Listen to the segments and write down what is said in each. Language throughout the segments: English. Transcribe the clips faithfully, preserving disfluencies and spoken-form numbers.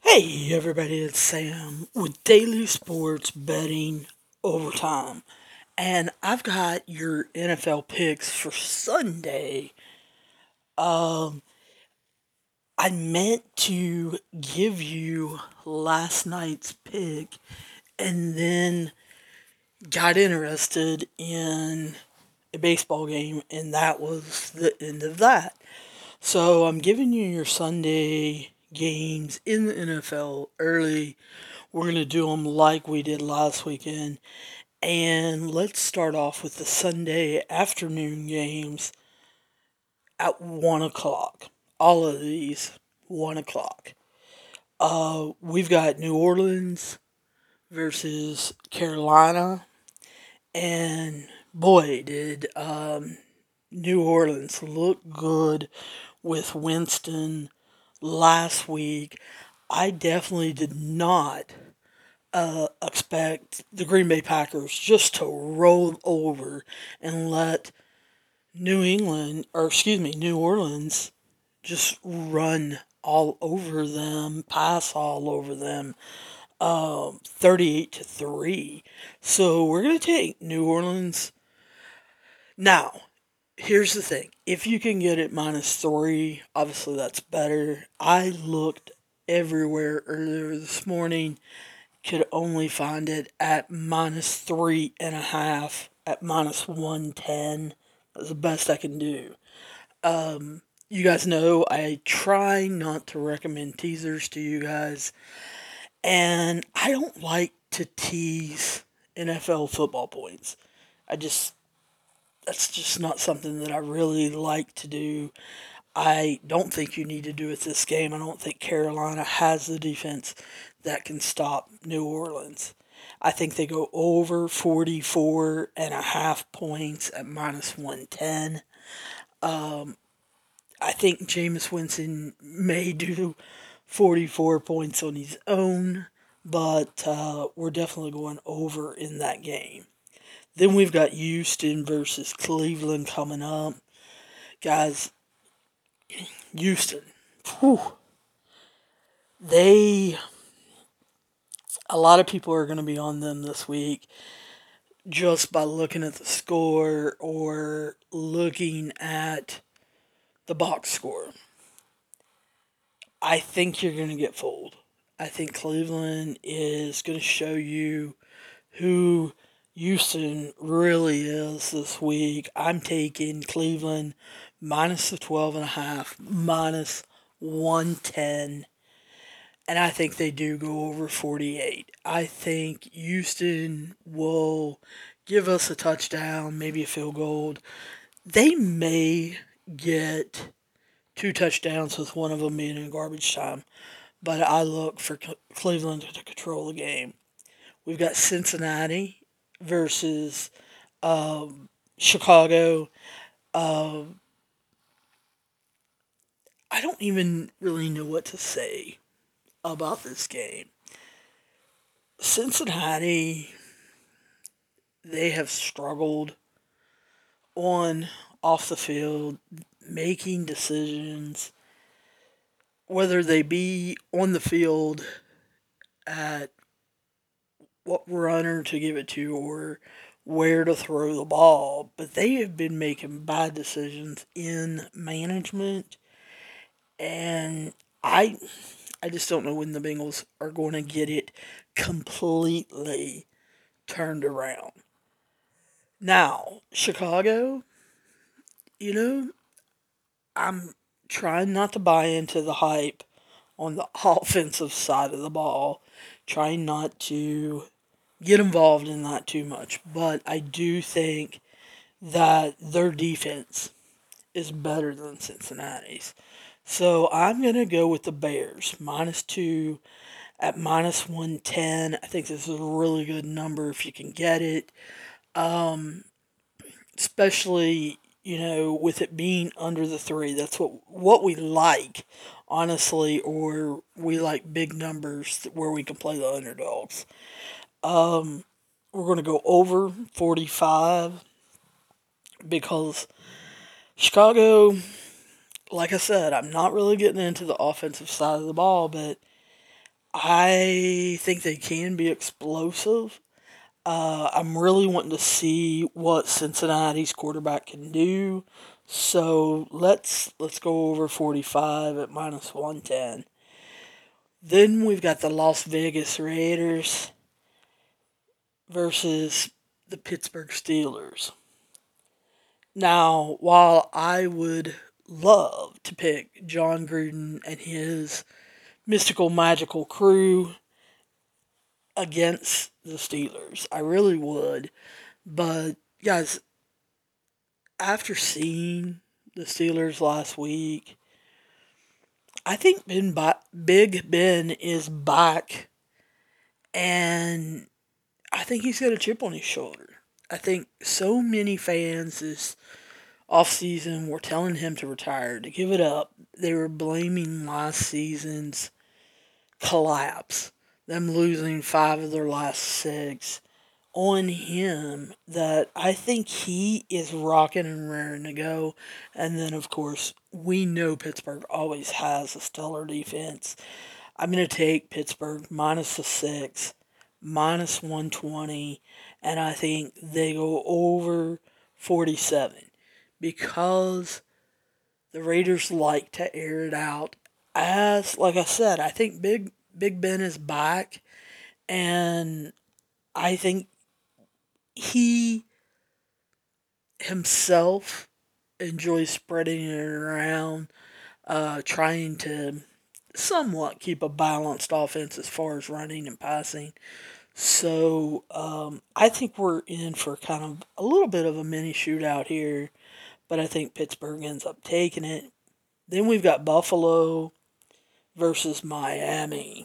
Hey everybody, it's Sam with Daily Sports Betting Overtime. And I've got your N F L picks for Sunday. Um, I meant to give you last night's pick and then got interested in a baseball game, and that was the end of that. So I'm giving you your Sunday games in the N F L early. We're going to do them like we did last weekend. And let's start off with the Sunday afternoon games at one o'clock. All of these, one o'clock. Uh, we've got New Orleans versus Carolina. And boy, did um, New Orleans look good with Winston last week. I definitely did not uh, expect the Green Bay Packers just to roll over and let New England, or excuse me, New Orleans, just run all over them, pass all over them, um, thirty-eight to three. So we're going to take New Orleans. Now, here's the thing. If you can get it minus three, obviously that's better. I looked everywhere earlier this morning, could only find it at minus three and a half, at minus one ten. That's the best I can do. Um, you guys know I try not to recommend teasers to you guys, and I don't like to tease N F L football points. I just, that's just not something that I really like to do. I don't think you need to do it this game. I don't think Carolina has the defense that can stop New Orleans. I think they go over forty-four and a half points at minus one ten. Um, I think Jameis Winston may do forty-four points on his own, but uh, we're definitely going over in that game. Then we've got Houston versus Cleveland coming up. Guys, Houston, whew, they, a lot of people are going to be on them this week just by looking at the score or looking at the box score. I think you're going to get fooled. I think Cleveland is going to show you who Houston really is this week. I'm taking Cleveland minus the twelve and a half, minus one ten, and I think they do go over forty-eight. I think Houston will give us a touchdown, maybe a field goal. They may get two touchdowns with one of them being in garbage time, but I look for Cleveland to control the game. We've got Cincinnati versus um, Chicago. Um, I don't even really know what to say about this game. Cincinnati, they have struggled on off the field, making decisions, whether they be on the field at what runner to give it to or where to throw the ball, but they have been making bad decisions in management, and I I just don't know when the Bengals are going to get it completely turned around. Now, Chicago, you know, I'm trying not to buy into the hype on the offensive side of the ball, trying not to get involved in that too much, but I do think that their defense is better than Cincinnati's. So I'm going to go with the Bears, minus two at minus one ten. I think this is a really good number if you can get it. Um, especially, you know, with it being under the three. That's what, what we like, honestly, or we like big numbers where we can play the underdogs. Um, we're going to go over forty-five because Chicago, like I said, I'm not really getting into the offensive side of the ball, but I think they can be explosive. Uh, I'm really wanting to see what Cincinnati's quarterback can do. So let's let's go over forty-five at minus one ten. Then we've got the Las Vegas Raiders versus the Pittsburgh Steelers. Now, while I would love to pick John Gruden and his mystical magical crew against the Steelers, I really would. But guys, after seeing the Steelers last week, I think Ben ba- Big Ben is back, and I think he's got a chip on his shoulder. I think so many fans this offseason were telling him to retire, to give it up. They were blaming last season's collapse, them losing five of their last six, on him, that I think he is rocking and raring to go. And then, of course, we know Pittsburgh always has a stellar defense. I'm going to take Pittsburgh minus the six, minus one twenty, and I think they go over forty-seven because the Raiders like to air it out. As, like I said, I think Big Big Ben is back, and I think he himself enjoys spreading it around, uh, trying to somewhat keep a balanced offense as far as running and passing. So um, I think we're in for kind of a little bit of a mini shootout here, but I think Pittsburgh ends up taking it. Then we've got Buffalo versus Miami.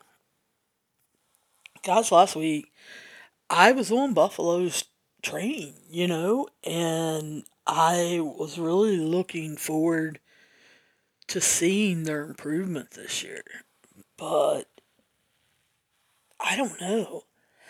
Guys, last week I was on Buffalo's train, you know, and I was really looking forward to seeing their improvement this year. But I don't know.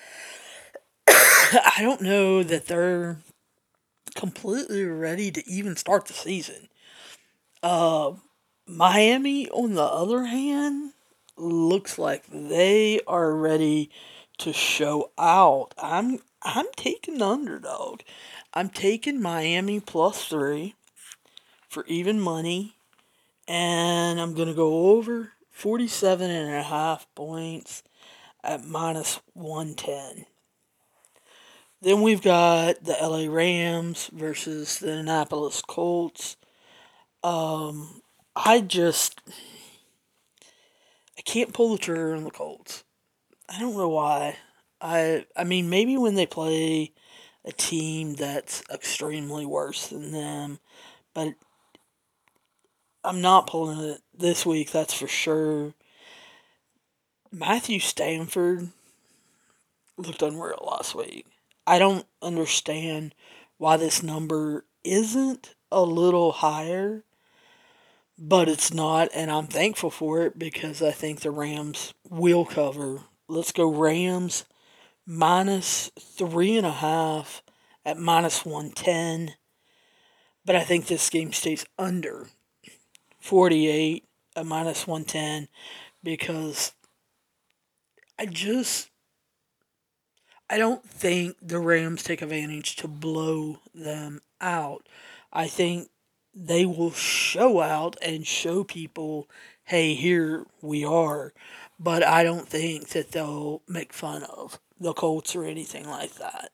I don't know that they're completely ready to even start the season. Uh, Miami, on the other hand, looks like they are ready to show out. I'm I'm taking the underdog. I'm taking Miami plus three for even money, and I'm gonna go over forty-seven and a half points at minus one ten. Then we've got the L A Rams versus the Indianapolis Colts. Um, I just I can't pull the trigger on the Colts. I don't know why. I I mean maybe when they play a team that's extremely worse than them, but I'm not pulling it this week, that's for sure. Matthew Stanford looked unreal last week. I don't understand why this number isn't a little higher, but it's not, and I'm thankful for it because I think the Rams will cover. Let's go Rams minus three and a half at minus one ten, but I think this game stays under forty-eight at minus one ten because I just I don't think the Rams take advantage to blow them out. I think they will show out and show people, hey, here we are. But I don't think that they'll make fun of the Colts or anything like that.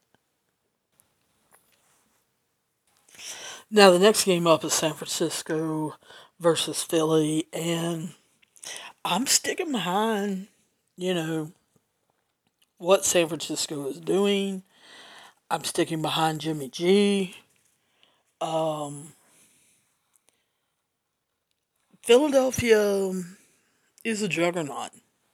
Now, the next game up is San Francisco versus Philly, and I'm sticking behind, you know, what San Francisco is doing. I'm sticking behind Jimmy G. Um, Philadelphia is a juggernaut.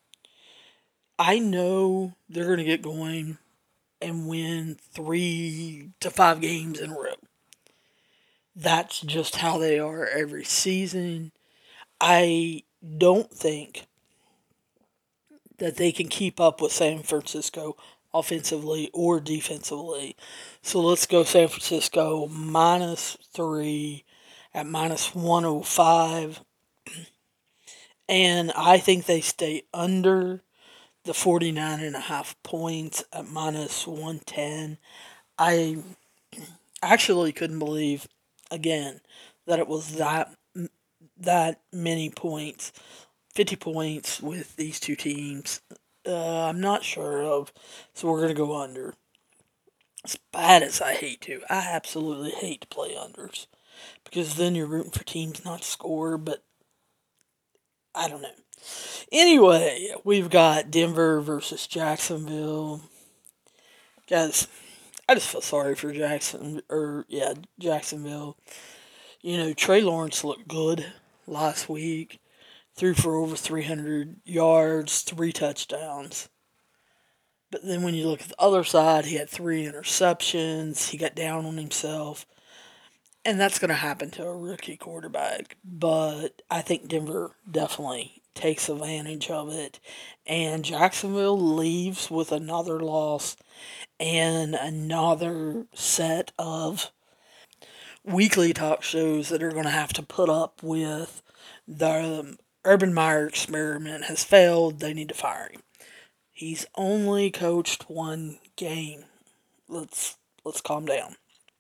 I know they're going to get going and win three to five games in a row. That's just how they are every season. I don't think that they can keep up with San Francisco offensively or defensively. So let's go San Francisco minus three at minus one oh five. And I think they stay under the forty-nine and a half points at minus one ten. I actually couldn't believe, again, that it was that that many points, fifty points with these two teams. Uh, I'm not sure of, so we're gonna go under. As bad as I hate to, I absolutely hate to play unders because then you're rooting for teams not to score. But I don't know. Anyway, we've got Denver versus Jacksonville. Guys, I just feel sorry for Jackson, or yeah, Jacksonville. You know, Trey Lawrence looked good last week. Threw for over three hundred yards, three touchdowns. But then when you look at the other side, he had three interceptions. He got down on himself. And that's going to happen to a rookie quarterback. But I think Denver definitely takes advantage of it. And Jacksonville leaves with another loss and another set of weekly talk shows that are going to have to put up with the um, Urban Meyer experiment has failed. They need to fire him. He's only coached one game. Let's let's calm down.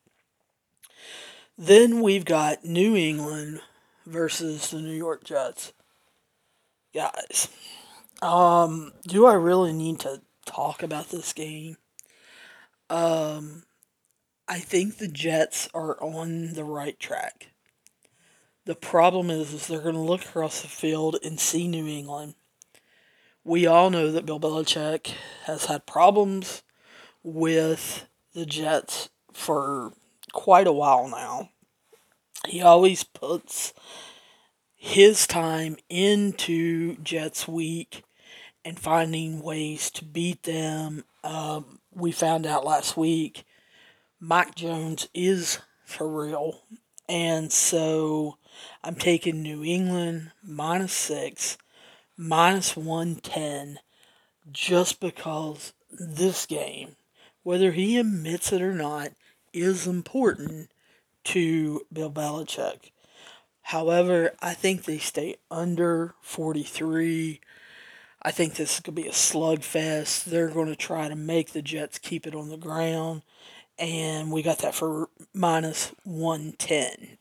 Then we've got New England versus the New York Jets. Guys, um, do I really need to talk about this game? Um, I think the Jets are on the right track. The problem is, is they're going to look across the field and see New England. We all know that Bill Belichick has had problems with the Jets for quite a while now. He always puts his time into Jets week and finding ways to beat them. Um, we found out last week Mike Jones is for real. And so I'm taking New England minus six, minus one ten, just because this game, whether he admits it or not, is important to Bill Belichick. However, I think they stay under forty-three. I think this could be a slugfest. They're going to try to make the Jets keep it on the ground. And we got that for minus one ten.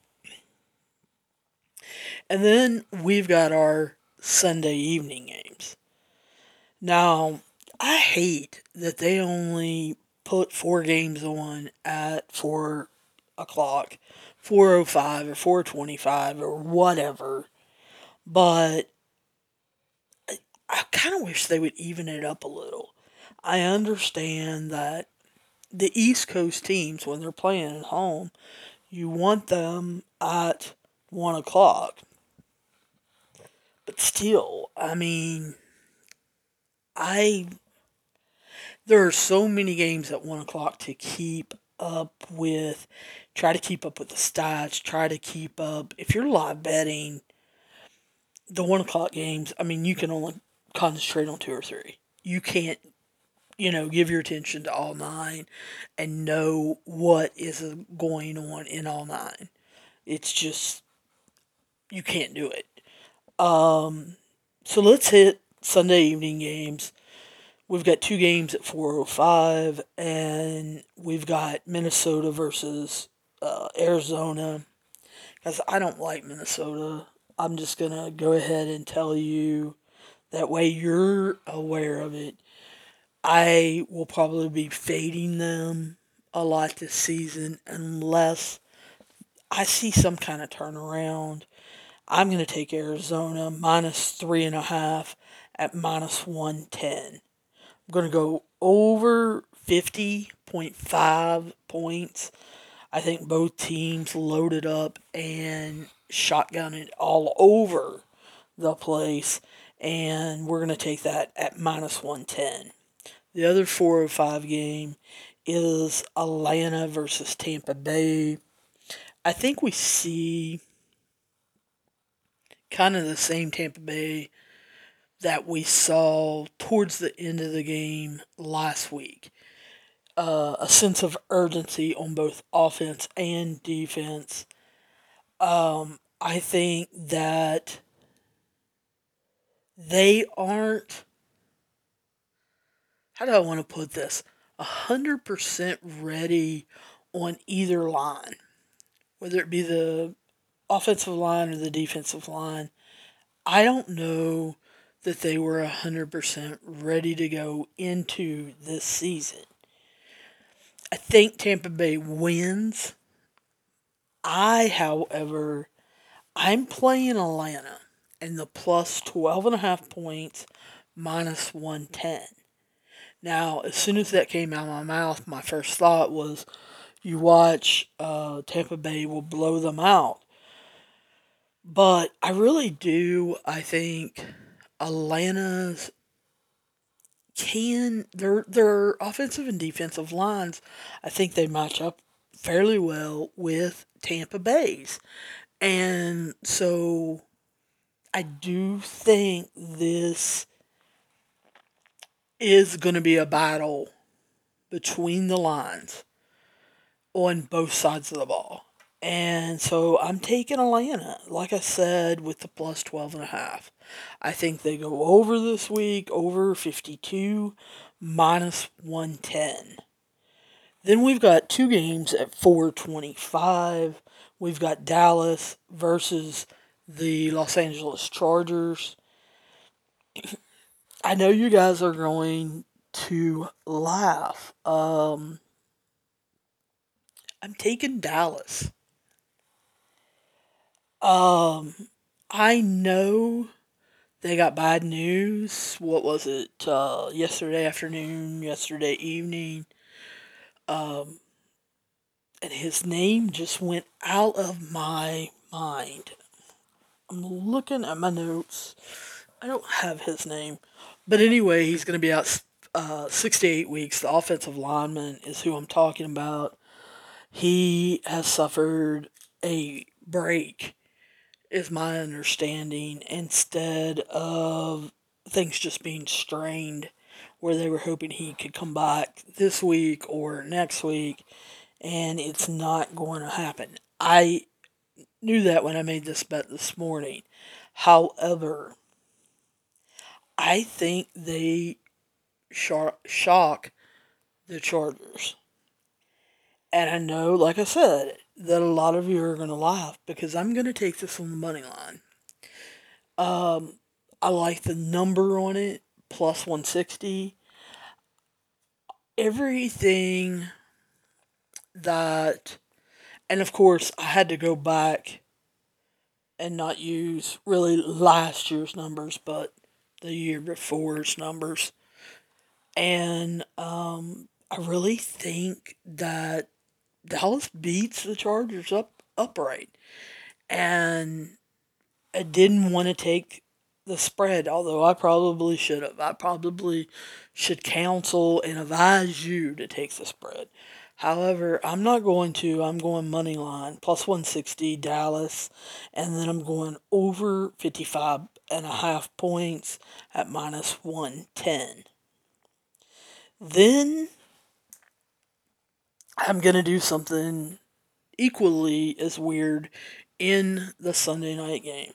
And then we've got our Sunday evening games. Now, I hate that they only put four games on at four o'clock, four oh five or four twenty-five or whatever. But I, I kind of wish they would even it up a little. I understand that the East Coast teams, when they're playing at home, you want them at one o'clock. But still, I mean, I there are so many games at one o'clock to keep up with. Try to keep up with the stats. Try to keep up. If you're live betting the one o'clock games, I mean, you can only concentrate on two or three. You can't, you know, give your attention to all nine and know what is going on in all nine. It's just you can't do it. Um, so let's hit Sunday evening games. We've got two games at four oh five, and we've got Minnesota versus uh, Arizona. Because I don't like Minnesota. I'm just going to go ahead and tell you that way you're aware of it. I will probably be fading them a lot this season unless I see some kind of turnaround. I'm going to take Arizona minus three and a half at minus one ten. I'm going to go over fifty point five points. I think both teams loaded up and shotgun it all over the place. And we're going to take that at minus one ten. The other four oh five game is Atlanta versus Tampa Bay. I think we see kind of the same Tampa Bay that we saw towards the end of the game last week. Uh, a sense of urgency on both offense and defense. Um, I think that they aren't, how do I want to put this? one hundred percent ready on either line, whether it be the offensive line or the defensive line. I don't know that they were one hundred percent ready to go into this season. I think Tampa Bay wins. I, however, I'm playing Atlanta and the plus twelve and a half points minus one ten. Now, as soon as that came out of my mouth, my first thought was you watch uh, Tampa Bay will blow them out. But I really do. I think Atlanta's can their their offensive and defensive lines. I think they match up fairly well with Tampa Bay's, and so I do think this is going to be a battle between the lines on both sides of the ball. And so I'm taking Atlanta, like I said, with the plus twelve and a half. I think they go over this week, over fifty-two, minus one ten. Then we've got two games at four twenty-five. We've got Dallas versus the Los Angeles Chargers. I know you guys are going to laugh. Um, I'm taking Dallas. Um, I know they got bad news. What was it? Uh, yesterday afternoon, yesterday evening. Um, and his name just went out of my mind. I'm looking at my notes. I don't have his name. But anyway, he's going to be out uh, six to eight weeks. The offensive lineman is who I'm talking about. He has suffered a break, is my understanding, instead of things just being strained, where they were hoping he could come back this week or next week, and it's not going to happen. I knew that when I made this bet this morning. However, I think they shock the Chargers. And I know, like I said, that a lot of you are going to laugh because I'm going to take this on the money line. Um, I like the number on it, plus one sixty. Everything that, and of course, I had to go back and not use really last year's numbers, but the year before's numbers. And um, I really think that Dallas beats the Chargers up upright. And I didn't want to take the spread, although I probably should have. I probably should counsel and advise you to take the spread. However, I'm not going to. I'm going money line, plus one sixty Dallas, and then I'm going over fifty-five and a half points at minus one ten. Then I'm going to do something equally as weird in the Sunday night game.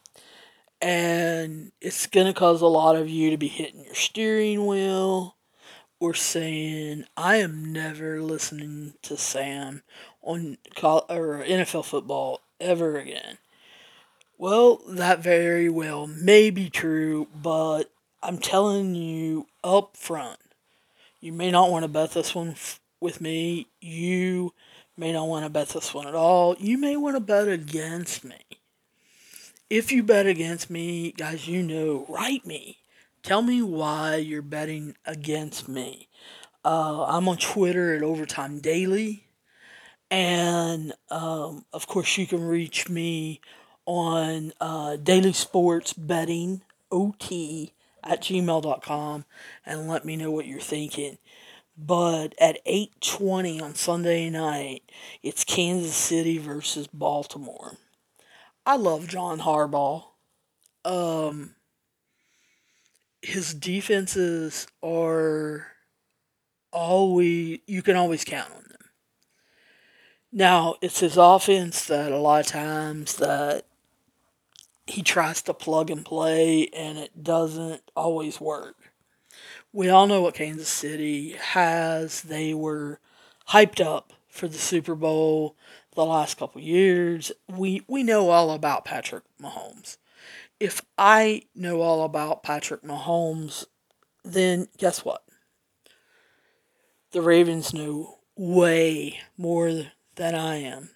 And it's going to cause a lot of you to be hitting your steering wheel or saying, I am never listening to Sam on or N F L football ever again. Well, that very well may be true, but I'm telling you up front, you may not want to bet this one f- with me. You may not want to bet this one at all. You may want to bet against me. If you bet against me, guys, you know, write me. Tell me why you're betting against me. Uh, I'm on Twitter at Overtime Daily. And, um, of course, you can reach me on uh, Daily Sports Betting O T at gmail dot com and let me know what you're thinking. But at eight twenty on Sunday night, it's Kansas City versus Baltimore. I love John Harbaugh. Um, his defenses are always, you can always count on them. Now, it's his offense that a lot of times that he tries to plug and play, and it doesn't always work. We all know what Kansas City has. They were hyped up for the Super Bowl the last couple years. We we know all about Patrick Mahomes. If I know all about Patrick Mahomes, then guess what? The Ravens know way more than I am.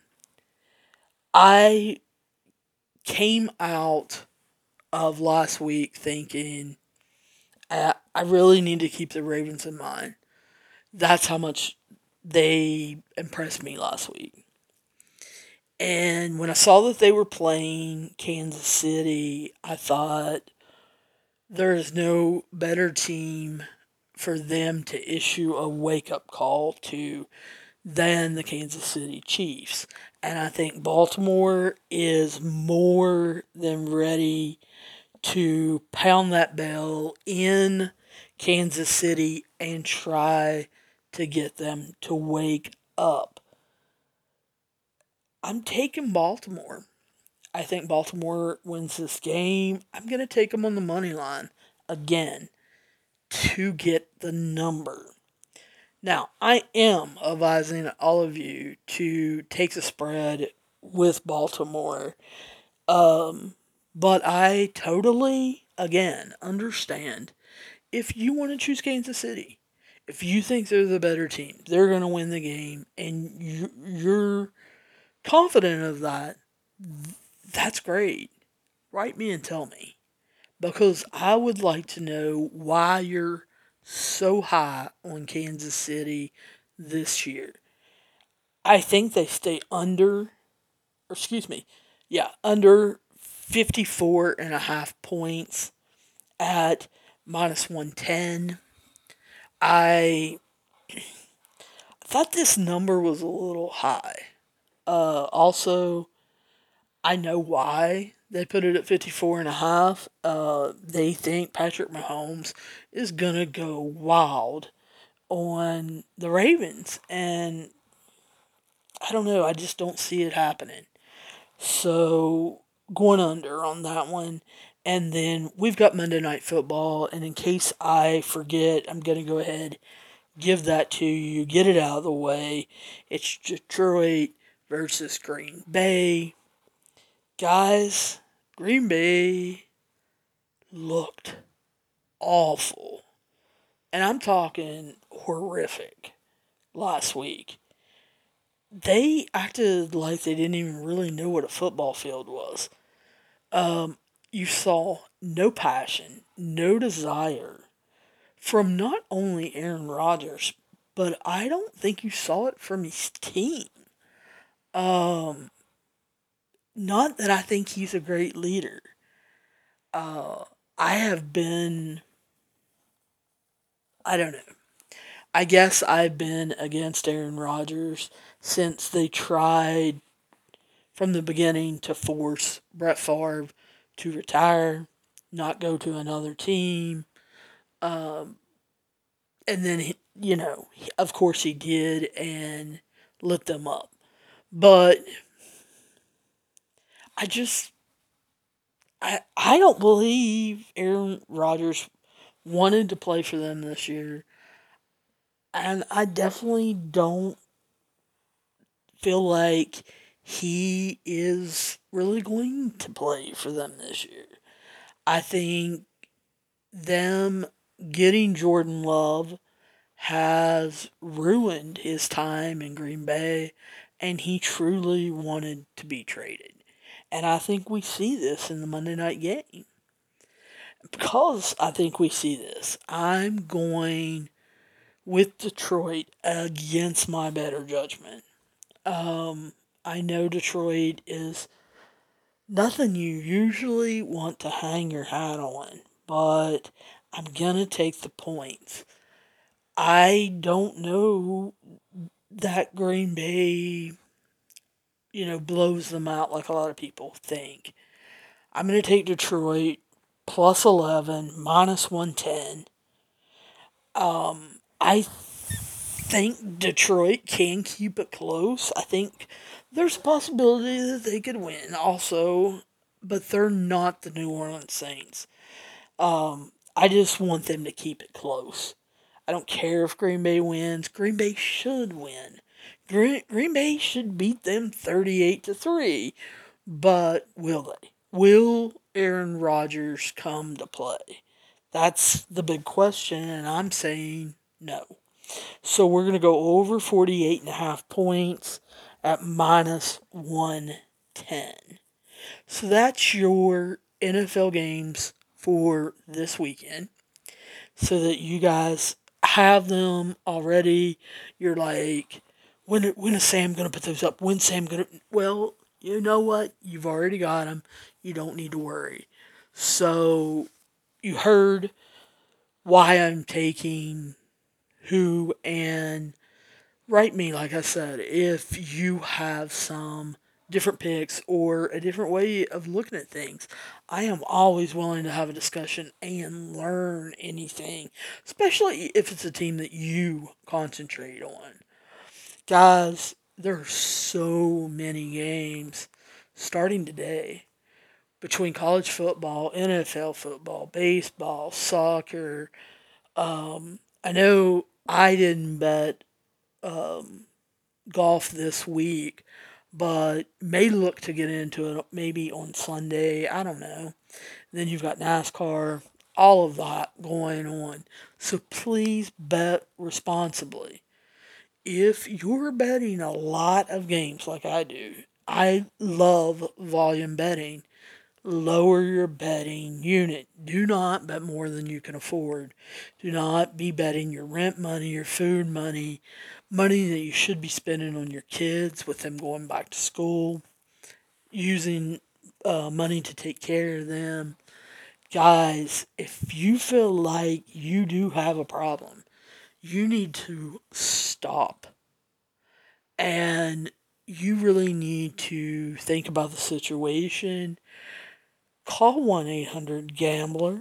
I came out of last week thinking I, I really need to keep the Ravens in mind. That's how much they impressed me last week. And when I saw that they were playing Kansas City, I thought there is no better team for them to issue a wake up call to than the Kansas City Chiefs. And I think Baltimore is more than ready to pound that bell in Kansas City and try to get them to wake up. I'm taking Baltimore. I think Baltimore wins this game. I'm going to take them on the money line again to get the number. Now, I am advising all of you to take the spread with Baltimore. Um, but I totally, again, understand if you want to choose Kansas City. If you think they're the better team, they're going to win the game, and you, you're confident of that, that's great. Write me and tell me. Because I would like to know why you're so high on Kansas City this year. I think they stay under, or excuse me, yeah, under fifty-four and a half points at minus one ten. I thought this number was a little high. Uh, also, I know why they put it at fifty-four and a half. Uh, they think Patrick Mahomes is going to go wild on the Ravens. And I don't know. I just don't see it happening. So going under on that one. And then we've got Monday Night Football. And in case I forget, I'm going to go ahead, give that to you, get it out of the way. It's Detroit versus Green Bay. Guys, Green Bay looked awful. And I'm talking horrific last week. They acted like they didn't even really know what a football field was. Um, you saw no passion, no desire from not only Aaron Rodgers, but I don't think you saw it from his team. Um, not that I think he's a great leader. Uh, I have been, I don't know. I guess I've been against Aaron Rodgers since they tried from the beginning to force Brett Favre to retire, not go to another team. Um, and then, he, you know, of course he did and lit them up. But I just, I, I don't believe Aaron Rodgers wanted to play for them this year. And I definitely don't feel like he is really going to play for them this year. I think them getting Jordan Love has ruined his time in Green Bay, and he truly wanted to be traded. And I think we see this in the Monday night game. Because I think we see this, I'm going with Detroit against my better judgment. Um, I know Detroit is nothing you usually want to hang your hat on, but I'm going to take the points. I don't know that Green Bay, you know, blows them out like a lot of people think. I'm going to take Detroit plus eleven, minus one ten. Um, I think Detroit can keep it close. I think there's a possibility that they could win. Also, but they're not the New Orleans Saints. Um, I just want them to keep it close. I don't care if Green Bay wins. Green Bay should win. Green, Green Bay should beat them thirty-eight to three. But will they? Will Aaron Rodgers come to play? That's the big question, and I'm saying no. So we're going to go over forty-eight and a half points at minus one ten. So that's your N F L games for this weekend so that you guys have them already. You're like, when, when is Sam going to put those up? When's Sam going to. Well, you know what? You've already got them. You don't need to worry. So you heard why I'm taking who, and write me, like I said, if you have some different picks or a different way of looking at things. I am always willing to have a discussion and learn anything, especially if it's a team that you concentrate on. Guys, there are so many games starting today between college football, N F L football, baseball, soccer. Um, I know I didn't bet um, golf this week, but may look to get into it maybe on Sunday. I don't know. Then you've got NASCAR, all of that going on. So please bet responsibly. If you're betting a lot of games like I do, I love volume betting. Lower your betting unit. Do not bet more than you can afford. Do not be betting your rent money, your food money, money that you should be spending on your kids with them going back to school, using uh, money to take care of them. Guys, if you feel like you do have a problem, you need to stop. And you really need to think about the situation. Call one eight hundred gambler.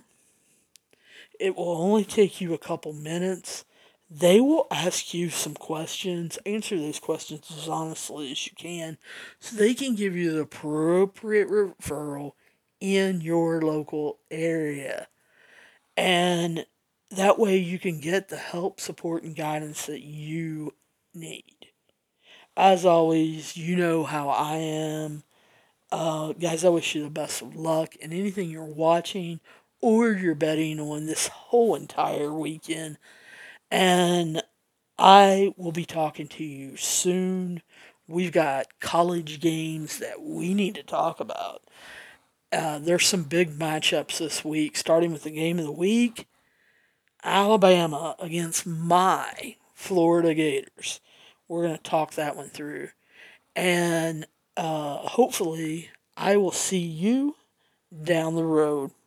It will only take you a couple minutes. They will ask you some questions. Answer those questions as honestly as you can so they can give you the appropriate referral in your local area. And that way you can get the help, support, and guidance that you need. As always, you know how I am. Uh, guys, I wish you the best of luck in anything you're watching or you're betting on this whole entire weekend. And I will be talking to you soon. We've got college games that we need to talk about. Uh, there's some big matchups this week, starting with the game of the week, Alabama against my Florida Gators. We're going to talk that one through. And uh, hopefully, I will see you down the road.